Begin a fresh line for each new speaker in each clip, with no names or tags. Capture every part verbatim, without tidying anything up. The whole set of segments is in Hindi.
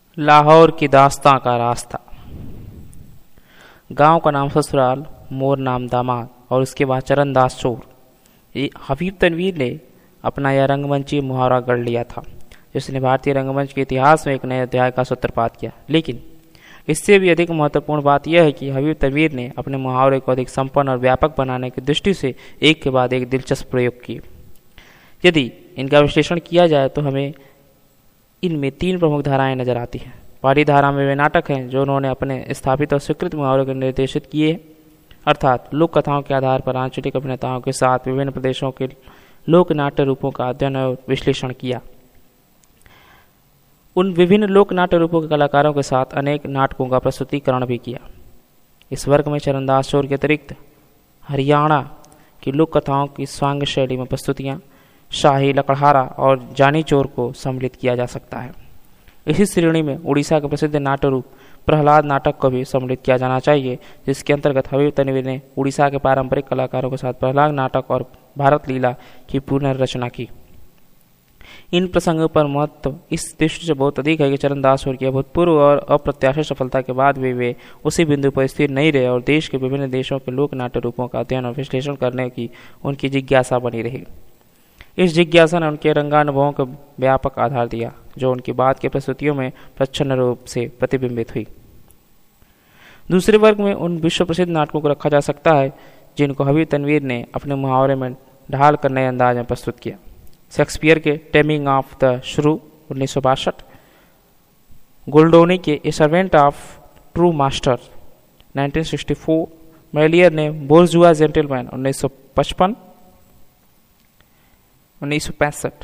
लाहौर की दास्तां का रास्ता। गांव का नाम ससुराल, मोर नाम दामाद और उसके बाद चरणदास चोर। ये हबीब तनवीर ने अपना यह रंगमंची मुहावरा गढ़ लिया था, जिसने भारतीय रंगमंच के इतिहास में एक नए अध्याय का सूत्रपात किया। लेकिन इससे भी अधिक महत्वपूर्ण बात यह है कि हबीब तनवीर ने अपने मुहावरे को अधिक संपन्न और व्यापक बनाने की दृष्टि से एक के बाद एक दिलचस्प प्रयोग किए। यदि इनका विश्लेषण किया जाए तो हमें इनमें तीन प्रमुख धाराएं नजर आती हैं। पहली धारा में वे नाटक हैं जो उन्होंने अपने स्थापित और स्वीकृत मुहावरों को निर्देशित किए, अर्थात लोक कथाओं के आधार पर आंचलिक अभिनेताओं के साथ विभिन्न प्रदेशों के लोक नाट्य रूपों का अध्ययन और विश्लेषण किया। उन विभिन्न लोक नाट्य रूपों के कलाकारों के साथ अनेक नाटकों का प्रस्तुतिकरण भी किया। इस वर्ग में चरणदास चोर के अतिरिक्त हरियाणा की लोक कथाओं की स्वांग शैली में प्रस्तुतियां, शाही लकड़हारा और जानी चोर को सम्मिलित किया जा सकता है। इसी श्रेणी में उड़ीसा के प्रसिद्ध नाट्य रूप प्रहलाद नाटक को भी सम्मिलित किया जाना चाहिए, जिसके अंतर्गत हबीब तनवीर ने उड़ीसा के पारंपरिक कलाकारों के साथ प्रहलाद नाटक और भारत लीला की पुनर्रचना की। इन प्रसंगों पर महत्व इस दृष्टि से बहुत अधिक है कि चरणदास चोर की अभूतपूर्व और अप्रत्याशित सफलता के बाद भी वे उसी बिंदु पर स्थिर नहीं रहे और देश के विभिन्न देशों के लोक नाट्य रूपों का अध्ययन और विश्लेषण करने की उनकी जिज्ञासा बनी रही। इस जिज्ञासा ने उनके रंगानुभवों को व्यापक आधार दिया, जो उनकी बाद के प्रस्तुतियों में प्रच्छन्न रूप से प्रतिबिंबित हुई। दूसरे वर्ग में उन विश्व प्रसिद्ध नाटकों को रखा जा सकता है जिनको हबीब तनवीर ने अपने मुहावरे में ढाल कर नए अंदाज में प्रस्तुत किया। शेक्सपियर के टेमिंग ऑफ द श्रू उन्नीस सौ बासठ, गोल्डोनी के a servant of true master उन्नीस सौ चौंसठ, मेलियर ने बोर्जुआ जेंटलमैन उन्नीस सौ पचपन उन्नीस सौ पैंसठ,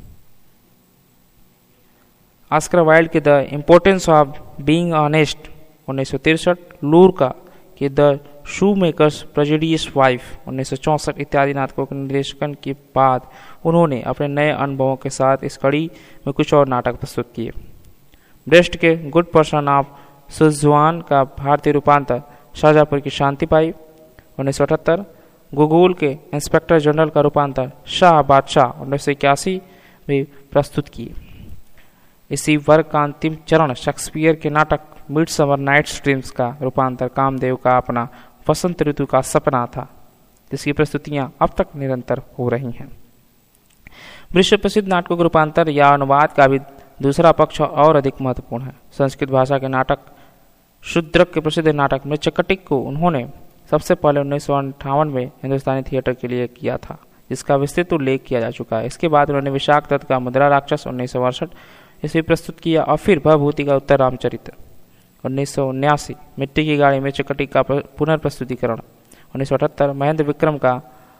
ऑस्कर वाइल्ड के the importance of being honest उन्नीस सौ तिरसठ, लूरका के the shoe makers prodigious wife उन्नीस सौ चौंसठ इत्यादि नाटकों के निर्देशन के बाद उन्होंने अपने नए अनुभवों के साथ इस कड़ी में कुछ और नाटक प्रस्तुत किए। ब्रेस्ट के गुड पर्सन ऑफ सुजुआन का भारतीय रूपांतर शाहजहाँपुर की शांति पाई उन्नीस सौ अठहत्तर, गुगुल के इंस्पेक्टर जनरल का रूपांतर शाह बादशाह उन्नीस सौ इक्यासी में प्रस्तुत किए। इसी वर्ग का अंतिम चरण शेक्सपियर के नाटक मिडसमर नाइट्स ड्रीम्स का रूपांतर कामदेव का अपना वसंत ऋतु का सपना था, जिसकी प्रस्तुतियां अब तक निरंतर हो रही हैं। विश्व प्रसिद्ध नाटकों के रूपांतर या अनुवाद का भी दूसरा पक्ष और अधिक महत्वपूर्ण है। संस्कृत भाषा के नाटक शूद्रक के प्रसिद्ध नाटक मृच्छकटिक को उन्होंने सबसे पहले उन्नीस सौ अंठावन में हिंदुस्तानी थिएटर के लिए किया था, जिसका विस्तृत उल्लेख किया जा चुका है। इसके बाद उन्होंने विशाख दत्त का मुद्रा राक्षस उन्नीस सौ अड़सठ इसे प्रस्तुत किया और फिर भवभूति का उत्तर रामचरित्र उन्नीस सौ उन्यासी, मिट्टी की गाड़ी में चकटिक का पुनर्प्रस्तुतिकरण उन्नीस सौ अठहत्तर, महेंद्र विक्रम का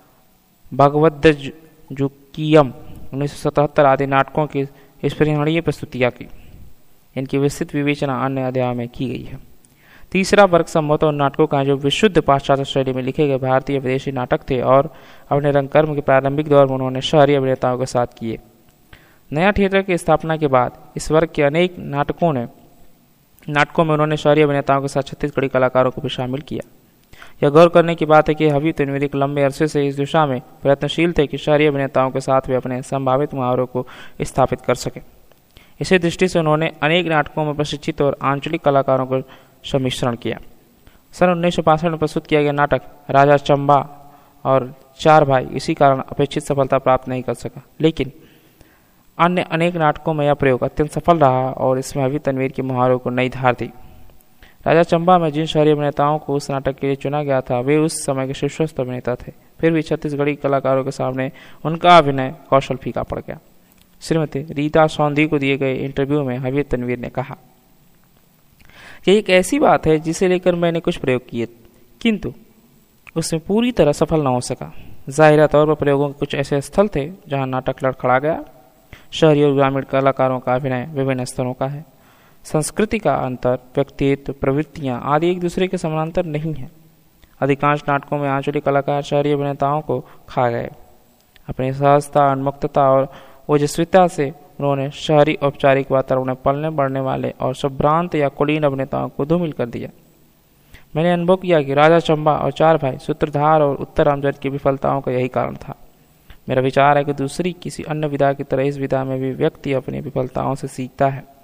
भगवद्गीतम उन्नीस सौ सतहत्तर आदि नाटकों की स्मरणीय प्रस्तुतियां की। इनकी विस्तृत विवेचना अन्य अध्याय में की गई है। तीसरा वर्ग संभवतः उन नाटकों का जो विशुद्ध पाश्चात्य शैली में लिखे गए भारतीय विदेशी नाटक थे और अपने रंगकर्म के प्रारंभिक दौर में उन्होंने शहरी अभिनेताओं के साथ किए। नया थिएटर की स्थापना के बाद इस वर्ग के अनेक नाटकों ने नाटकों में उन्होंने शहरी अभिनेताओं के साथ छत्तीसगढ़ी कलाकारों को भी शामिल किया। यह गौर करने की बात है कि हबीब तनवीर एक लंबे अरसे से इस दिशा में प्रयत्नशील थे कि शहरी अभिनेताओं के साथ वे अपने संभावित मुहावरों को स्थापित कर सके। इसी दृष्टि से उन्होंने अनेक नाटकों में प्रशिक्षित और आंचलिक कलाकारों को सम्मिश्रण किया। सन उन्नीस सौ बासठ में प्रस्तुत किया गया नाटक राजा चंबा और चार भाई इसी कारण अपेक्षित सफलता प्राप्त नहीं कर सका, लेकिन अन्य अनेक नाटकों में यह प्रयोग अत्यंत सफल रहा और इसमें हबीब तनवीर के मुहावरों को नई धार दी। राजा चंबा में जिन शहरी अभिनेताओं को उस नाटक के लिए चुना गया था वे उस समय के शीर्षस्थ अभिनेता थे, फिर भी छत्तीसगढ़ी कलाकारों के सामने उनका अभिनय कौशल फीका पड़ गया। श्रीमती रीता सौंधी को दिए गए इंटरव्यू में हबीब तनवीर ने कहा, यह एक ऐसी बात है जिसे लेकर मैंने कुछ प्रयोग किए, किंतु उसमें पूरी तरह सफल न हो सका। जाहिर तौर पर प्रयोगों के कुछ ऐसे स्थल थे जहां नाटक लड़खड़ा गया। शहरी और ग्रामीण कलाकारों का अभिनय विभिन्न स्तरों का है। संस्कृति का अंतर, व्यक्तित्व, प्रवृत्तियां आदि एक दूसरे के समानांतर नहीं है। अधिकांश नाटकों में आंचलिक कलाकार शहरी अभिनेताओं को खा गए। अपनी सहजता, उन्मुक्तता और ओजस्विता से उन्होंने शहरी औपचारिक वातावरण में पलने बढ़ने वाले और संभ्रांत या कुलीन अभिनेताओं को धूमिल कर दिया। मैंने अनुभव किया कि राजा चंबा और चार भाई, सूत्रधार और उत्तर रामचरित की विफलताओं का यही कारण था। मेरा विचार है कि दूसरी किसी अन्य विधा की तरह इस विधा में भी व्यक्ति अपनी विफलताओं से सीखता है।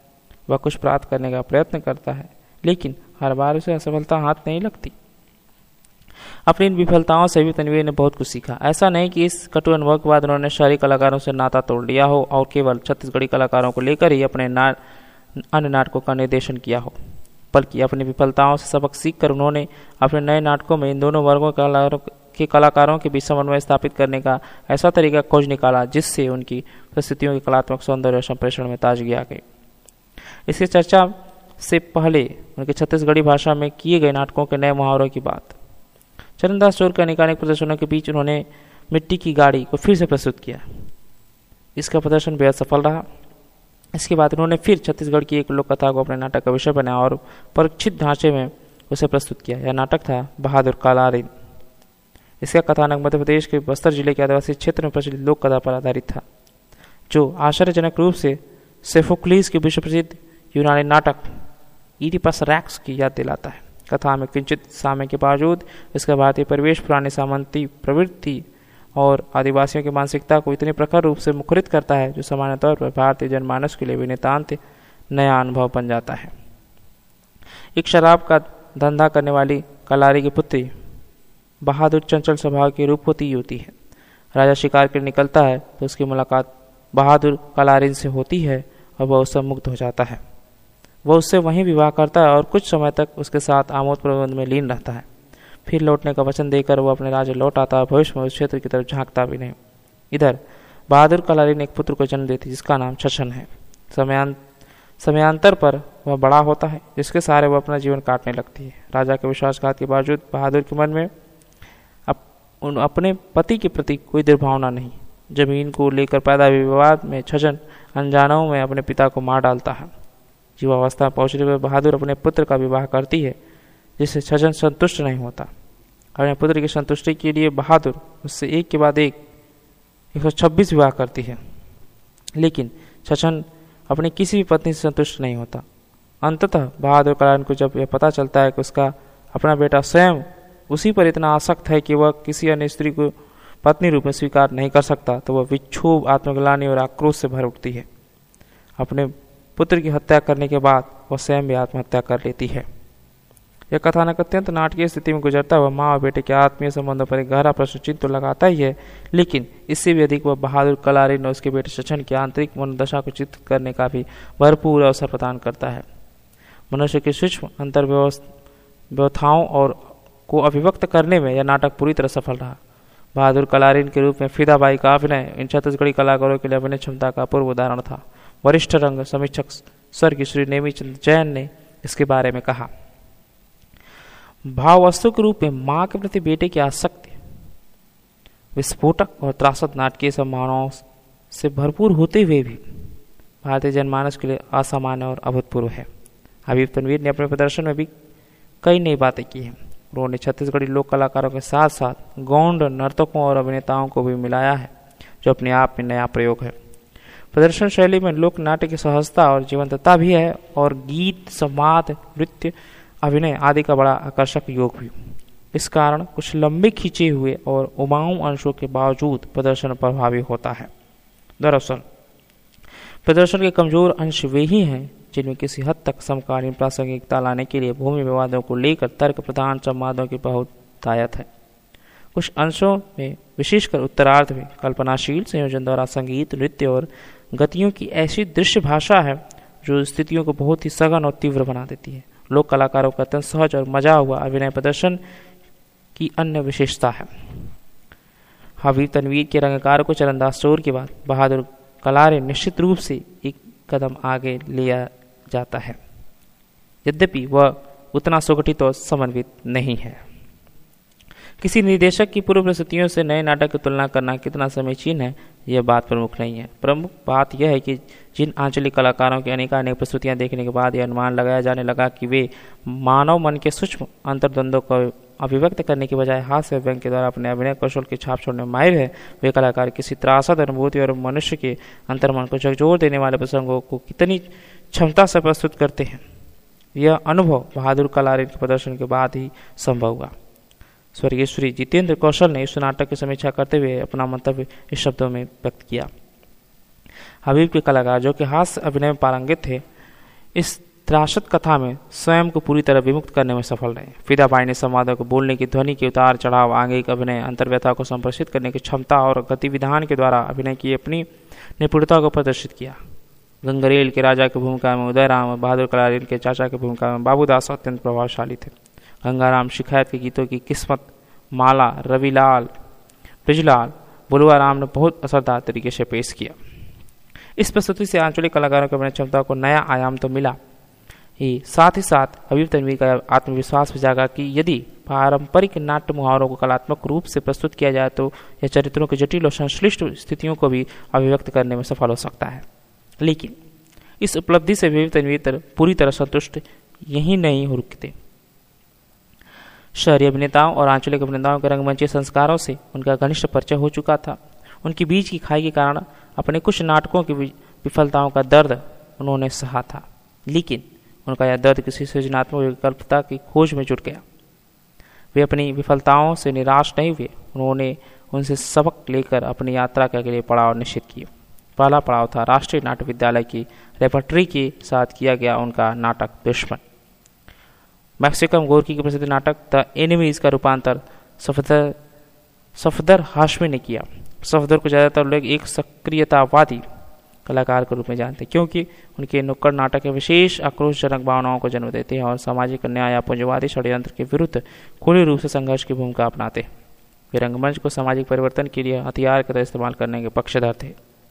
वह कुछ प्राप्त करने का प्रयत्न करता है, लेकिन हर बार उसे असफलता हाथ नहीं लगती। अपनी इन विफलताओं से भी तनवीर ने बहुत कुछ सीखा। ऐसा नहीं कि इस कटु अनुभव के बाद उन्होंने शहरी कलाकारों से नाता तोड़ लिया हो और केवल छत्तीसगढ़ी कलाकारों को लेकर ही अपने ना अन्य नाटकों का निर्देशन किया हो, बल्कि अपनी विफलताओं से सबक सीखकर उन्होंने अपने नए नाटकों में इन दोनों वर्गों के कलाकारों के बीच समन्वय स्थापित करने का ऐसा तरीका खोज निकाला जिससे उनकी प्रस्तुतियों के कलात्मक सौंदर्य और संप्रेषण में ताजगी आ गई। इसकी चर्चा से पहले उनके छत्तीसगढ़ी भाषा में किए गए नाटकों के नए मुहावरों की बात। चरणदास चौर के अनेकानेक प्रदर्शनों के बीच उन्होंने मिट्टी की गाड़ी को फिर से प्रस्तुत किया। इसका प्रदर्शन बेहद सफल रहा। इसके बाद उन्होंने फिर छत्तीसगढ़ की एक लोक कथा को अपने नाटक का विषय बनाया और परीक्षित ढांचे में उसे प्रस्तुत किया। यह नाटक था बहादुर कालारीन। इसका कथानक मध्य प्रदेश के बस्तर जिले के आदिवासी क्षेत्र में प्रचलित लोक कथा पर आधारित था, जो आश्चर्यजनक रूप से सोफोक्लिस के विश्व प्रसिद्ध यूनानी नाटक इडिपस रैक्स की याद दिलाता है। कथा में किंचित साम्य के बावजूद इसका भारतीय परिवेश, पुरानी सामंती प्रवृत्ति और आदिवासियों की मानसिकता को इतने प्रखर रूप से मुखरित करता है, जो सामान्य तौर पर भारतीय जनमानस के लिए भी नितांत नया अनुभव बन जाता है। एक शराब का धंधा करने वाली कलारी की पुत्री बहादुर चंचल स्वभाव की रूपवती युवती है। राजा शिकार के लिए निकलता है तो उसकी मुलाकात बहादुर कलारीन से होती है और वह उससे मुग्ध हो जाता है। वह उससे वहीं विवाह करता है और कुछ समय तक उसके साथ आमोद प्रबंध में लीन रहता है। फिर लौटने का वचन देकर वह अपने राज्य लौट आता है। भविष्य में उस क्षेत्र की तरफ झांकता भी नहीं। इधर बहादुर कलारीन एक पुत्र को जन्म देती जिसका नाम छछन है। समयांत समयांतर पर वह बड़ा होता है, जिसके सहारे वह अपना जीवन काटने लगती है। राजा के विश्वासघात के बावजूद बहादुर के मन में अप, उन अपने पति के प्रति कोई दुर्भावना नहीं। जमीन को लेकर पैदा हुए विवाद में छछन अनजानों में अपने पिता को मार डालता है। युवावस्था पहुंचने पर बहादुर अपने पुत्र का विवाह करती है, जिससे छछन संतुष्ट नहीं होता। अपने पुत्र की संतुष्टि के लिए बहादुर उससे एक के बाद एक एक सौ छब्बीस विवाह करती है, लेकिन छछन अपनी किसी भी पत्नी से संतुष्ट नहीं होता। अंततः बहादुर कलारीन को जब यह पता चलता है कि उसका अपना बेटा स्वयं उसी पर इतना आसक्त है कि वह किसी अन्य स्त्री को पत्नी रूप में स्वीकार नहीं कर सकता, तो वह विक्षोभ, आत्मग्लानि और आक्रोश से भर उठती है। अपने पुत्र की हत्या करने के बाद वह स्वयं भी आत्महत्या कर लेती है। यह कथानक अत्यंत नाटकीय स्थिति में गुजरता हुआ माँ और बेटे के आत्मीय संबंधों पर एक गहरा प्रश्न चिन्ह तो लगाता ही है, लेकिन इससे भी अधिक वह बहादुर कलारीन और उसके बेटे छछन की आंतरिक मनोदशा को चित्रित करने का भी भरपूर अवसर प्रदान करता है। मनुष्य के सूक्ष्म अंतर्व्यवस्थाओं और को अभिव्यक्त करने में यह नाटक पूरी तरह सफल रहा। बहादुर कलारीन के रूप में फिदाबाई का अभिनय इन छत्तीसगढ़ी कलाकारों के लिए अभिनय क्षमता का पूर्व उदाहरण था। वरिष्ठ रंग समीक्षक स्वर्गीय श्री नेमीचंद जैन ने इसके बारे में कहा, भाव वस्तु के रूप में मां के प्रति बेटे की आसक्ति विस्फोटक और त्रासद नाटकीय संभावनाओं से भरपूर होते हुए भी भारतीय जनमानस के लिए असामान्य और अभूतपूर्व है। हबीब तनवीर ने अपने प्रदर्शन में भी कई नई बातें की हैं। उन्होंने छत्तीसगढ़ी लोक कलाकारों के साथ साथ गौंड नर्तकों और अभिनेताओं को भी मिलाया है, जो अपने आप में नया प्रयोग है। प्रदर्शन शैली में लोक नाट्य की सहजता और जीवंतता भी है और गीत, संवाद, नृत्य, अभिनय आदि का बड़ा आकर्षक योग भी। इस कारण कुछ लंबे खींचे हुए और उमाऊ अंशों के बावजूद प्रदर्शन प्रभावी होता है। दरअसल प्रदर्शन के कमजोर अंश वे ही हैं जिनमें किसी हद तक समकालीन प्रासंगिकता लाने के लिए भूमि विवादों को लेकर तर्क प्रधान संवादों की बहुतायत है। कुछ अंशों में विशेषकर उत्तरार्ध में कल्पनाशील संयोजन द्वारा संगीत, नृत्य और गतियों की ऐसी दृश्य भाषा है जो स्थितियों को बहुत ही सघन और तीव्र बना देती है। लोक कलाकारों का अत्यंत सहज और मजा हुआ अभिनय प्रदर्शन की अन्य विशेषता है। हबीब तनवीर के रंगकार को चरणदास चौर के बाद बहादुर कलारीन निश्चित रूप से एक कदम आगे लिया जाता है, यद्यपि वह उतना सुगठित और समन्वित नहीं है। किसी निर्देशक की पूर्व प्रस्तुतियों से नए नाटक की तुलना करना कितना समीचीन है, यह बात प्रमुख नहीं है। प्रमुख बात यह है कि जिन आंचलिक कलाकारों की अनेकानेक प्रस्तुतियां देखने के बाद यह अनुमान लगाया जाने लगा कि वे मानव मन के सूक्ष्म अंतर्द्वंद्वों को अभिव्यक्त करने के बजाय हास्य व्यंग के द्वारा अपने अभिनय कौशल की छाप छोड़ने में माहिर है, वे कलाकार किसी त्रासद अनुभूति और मनुष्य के अंतर्मन को झकझोर देने वाले प्रसंगों को कितनी क्षमता से प्रस्तुत करते हैं। यह अनुभव बहादुर कलारीन के प्रदर्शन के बाद ही संभव हुआ। स्वर्गीय श्री जितेंद्र कौशल ने इस नाटक की समीक्षा करते हुए अपना मंतव्य इस शब्दों में व्यक्त किया। हबीब के कलाकार जो कि हास्य अभिनय में पारंगित थे, इस त्रासद कथा में स्वयं को पूरी तरह विमुक्त करने में सफल रहे। फिदाबाई ने संवादों को बोलने की ध्वनि के उतार चढ़ाव, आंगिक अभिनय, अंतर्व्यथा को संप्रेषित करने की क्षमता और गतिविधान के द्वारा अभिनय की अपनी निपुणता को प्रदर्शित किया। गंगरेल के राजा की भूमिका में उदयराम और बहादुर कलारील के चाचा की भूमिका में बाबूदास अत्यंत प्रभावशाली थे। गंगाराम शिकायत के गीतों की किस्मत, माला, रविलाल, ब्रिजलाल, बुलवा राम ने बहुत असरदार तरीके से पेश किया। इस प्रस्तुति से आंचलिक कलाकारों की अपनी क्षमता को नया आयाम तो मिला ही, साथ ही साथ हबीब तनवीर का आत्मविश्वास भी जागा कि यदि पारंपरिक नाट्य मुहावरों को कलात्मक रूप से प्रस्तुत किया जाए तो यह चरित्रों की जटिल और संश्लिष्ट स्थितियों को भी अभिव्यक्त करने में सफल हो सकता है। लेकिन इस उपलब्धि से हबीब तनवीर पूरी तरह संतुष्ट यही नहीं हो रुकते। शहरी अभिनेताओं और आंचलिक अभिनेताओं के रंगमंची संस्कारों से उनका घनिष्ठ परिचय हो चुका था। उनके बीच की खाई के कारण अपने कुछ नाटकों की विफलताओं का दर्द उन्होंने सहा था, लेकिन उनका यह दर्द किसी सृजनात्मक विकल्पता की खोज में जुट गया। वे अपनी विफलताओं से निराश नहीं हुए, उन्होंने उनसे सबक लेकर अपनी यात्रा के लिए पड़ाव निश्चित किए। पहला पड़ाव था राष्ट्रीय नाट्य विद्यालय की रेपर्टरी के साथ किया गया उनका नाटक दुश्मन। मैक्सिकम गोरकी के प्रसिद्ध नाटक द एनिमीज का रूपांतर सफदर सफदर हाशमी ने किया। सफदर को ज़्यादातर लोग एक सक्रियतावादी कलाकार के रूप में जानते हैं, क्योंकि उनके नुक्कड़ नाटक के विशेष आक्रोशजनक भावनाओं को जन्म देते हैं और सामाजिक अन्याय या पूंजीवादी षड्यंत्र के विरुद्ध खुले रूप से संघर्ष की भूमिका अपनाते हैं। वे रंगमंच को सामाजिक परिवर्तन के लिए हथियार की तरह इस्तेमाल करने के पक्षधर थे।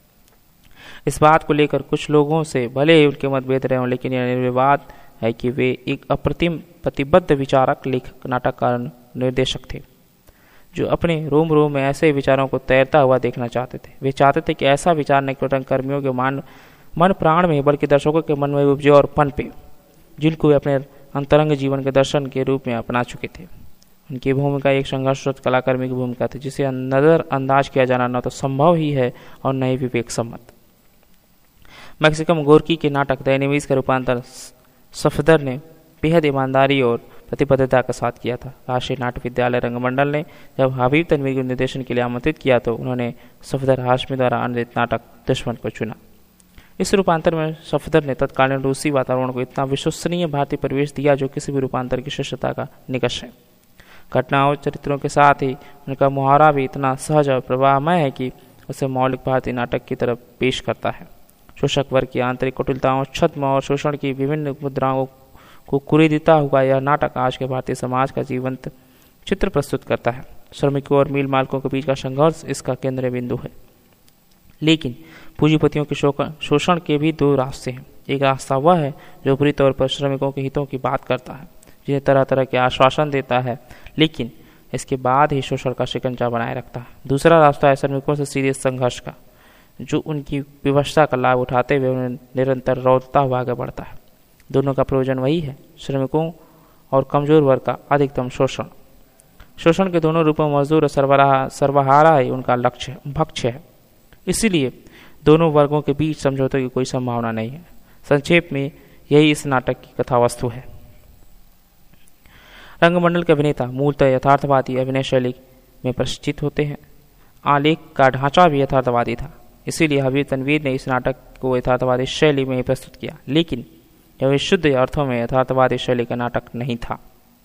इस बात को लेकर कुछ लोगों से भले ही उनके मतभेद रहे हों, लेकिन यह निर्विवाद है कि वे एक अप्रतिम प्रतिबद्ध विचारक, लेखक, नाटककार, निर्देशक थे जो अपने रोम रोम में ऐसे विचारों को तैरता हुआ देखना चाहते थे। वे चाहते थे कि ऐसा विचार न केवल रंगकर्मियों के मन मन प्राण में बल्कि दर्शकों के मन में उपजे और पनपे, जिनको वे अपने अंतरंग जीवन के दर्शन के रूप में अपना चुके थे। उनकी भूमिका एक संघर्षरत कलाकर्मी की भूमिका थी, जिसे नजरअंदाज किया जाना न तो संभव ही है और न ही विवेक सम्मत। मैक्सिकम गोरकी के नाटक द एनिमीज का रूपांतर सफदर ने बेहद ईमानदारी और प्रतिबद्धता के साथ किया था। राष्ट्रीय नाट्य विद्यालय रंगमंडल ने जब हबीब तनवीर को निर्देशन के लिए आमंत्रित किया तो उन्होंने सफदर हाशमी द्वारा अनुदित नाटक दुश्मन को चुना। इस रूपांतर में सफदर ने तत्कालीन रूसी वातावरण को इतना विश्वसनीय भारतीय परिवेश दिया जो किसी भी रूपांतर की श्रेष्ठता का निकष है। घटनाओं, चरित्रों के साथ ही उनका मुहावरा भी इतना सहज और प्रवाहमय है कि उसे मौलिक भारतीय नाटक की तरफ पेश करता है। शोषक वर्ग की आंतरिक कुटिलताओं, छद्म और शोषण की विभिन्न मुद्राओं को कुरीदता हुआ यह नाटक आज के भारतीय समाज का जीवंत चित्र प्रस्तुत करता है। श्रमिकों और मील मालकों के बीच का संघर्ष इसका केंद्रीय बिंदु है। लेकिन पूंजीपतियों के शोषण के भी दो रास्ते हैं। एक रास्ता वह है जो पूरी तौर पर श्रमिकों के हितों की बात करता है, जिन्हें तरह तरह के आश्वासन देता है, लेकिन इसके बाद ही शोषण का शिकंजा बनाए रखता है। दूसरा रास्ता है श्रमिकों से सीधे संघर्ष का, जो उनकी व्यवस्था का लाभ उठाते हुए उन्हें निरंतर रौदता हुआ आगे बढ़ता है। दोनों का प्रयोजन वही है, श्रमिकों और कमजोर वर्ग का अधिकतम शोषण। शोषण के दोनों रूपों मजदूर और सर्वहारा सर्वहारा ही उनका लक्ष्य भक्ष्य है। इसीलिए दोनों वर्गों के बीच समझौते की कोई संभावना नहीं है। संक्षेप में यही इस नाटक की कथा वस्तु है। रंगमंडल के अभिनेता मूलतः यथार्थवादी अभिनय शैली में प्रशिक्षित होते हैं। आलेख का ढांचा भी यथार्थवादी था, इसीलिए हबीब तनवीर ने इस नाटक को यथार्थवादी शैली में ही प्रस्तुत किया, लेकिन यह शुद्ध अर्थों में यथार्थवादी शैली का नाटक नहीं था।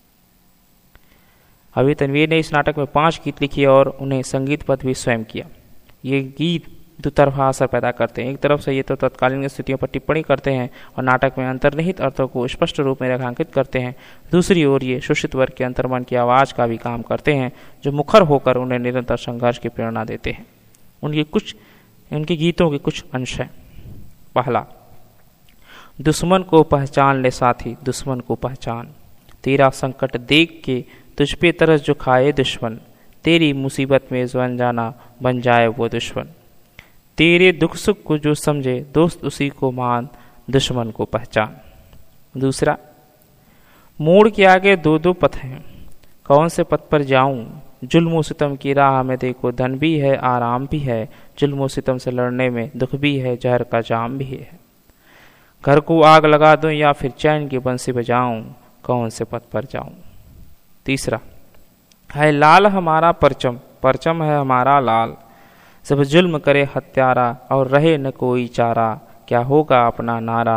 हबीब तनवीर ने इस नाटक में पांच गीत लिखे और उन्हें संगीतबद्ध भी स्वयं किया। ये गीत दो तरफा असर पैदा करते हैं। एक तरफ से ये तो तत्कालीन स्थितियों पर टिप्पणी करते हैं और नाटक में अंतर्निहित अर्थों को स्पष्ट रूप में रेखांकित करते हैं। दूसरी ओर ये शोषित वर्ग के अंतर्मन की आवाज़ का भी काम करते हैं, जो मुखर होकर उन्हें निरंतर संघर्ष की प्रेरणा देते हैं। उनके कुछ उनके गीतों के कुछ अंश हैं। पहला, दुश्मन को पहचान ले साथी, दुश्मन को पहचान, तेरा संकट देख के तुझ पे तरस जो खाए दुश्मन, तेरी मुसीबत में जवन जाना बन जाए वो दुश्मन, तेरे दुख सुख को जो समझे दोस्त उसी को मान, दुश्मन को पहचान। दूसरा, मोड़ के आगे दो दो पथ हैं, कौन से पथ पर जाऊं, जुल्म सितम की राह में देखो धन भी है आराम भी है, जुल्म सितम से लड़ने में दुख भी है जहर का जाम भी है, घर को आग लगा दूं या फिर चैन की बंसी बजाऊं, कौन से पथ पर जाऊं। तीसरा, है लाल हमारा परचम, परचम है हमारा लाल, सब जुल्म करे हत्यारा और रहे न कोई चारा, क्या होगा अपना नारा,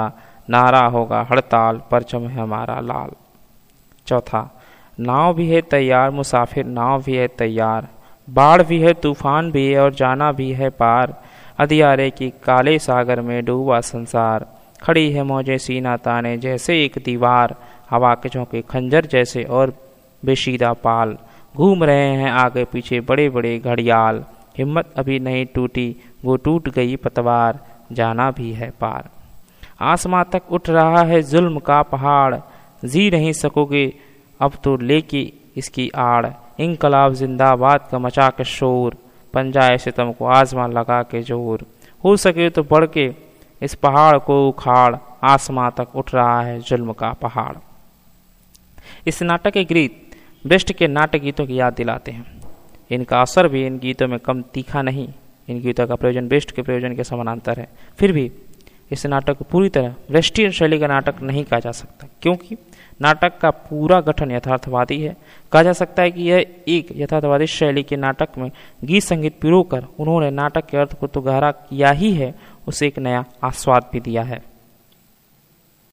नारा होगा हड़ताल, परचम है हमारा लाल। चौथा, नाव भी है तैयार मुसाफिर, नाव भी है तैयार, बाढ़ भी है तूफान भी है और जाना भी है पार, अंधियारे की काले सागर में डूबा संसार, खड़ी है मौजें सीना ताने जैसे एक दीवार, हवा के झोंके खंजर जैसे और बेशीदा पाल, घूम रहे हैं आगे पीछे बड़े बड़े घड़ियाल, हिम्मत अभी नहीं टूटी वो टूट गई पतवार, जाना भी है पार। आसमां तक उठ रहा है जुल्म का पहाड़, जी नहीं सकोगे अब तो लेके इसकी आड़, इंकलाब जिंदाबाद का मचा के शोर, पंजाए सितम को आजमा लगा के जोर, हो सके तो बढ़ के इस पहाड़ को उखाड़, आसमां तक उठ रहा है जुल्म का पहाड़। इस नाटक के गीत ब्रेस्ट के नाटक गीतों की याद दिलाते हैं। इनका असर भी इन गीतों में कम तीखा नहीं, इन गीतों का प्रयोजन ब्रेस्ट के प्रयोजन के समानांतर है। फिर भी इस नाटक को पूरी तरह वेस्टर्न शैली का नाटक नहीं कहा जा सकता, क्योंकि नाटक का पूरा गठन यथार्थवादी है। कहा जा सकता है कि यह एक यथार्थवादी शैली के नाटक में गीत संगीत पिरोकर उन्होंने नाटक के अर्थ को तो गहरा किया ही है, उसे एक नया आस्वाद भी दिया है।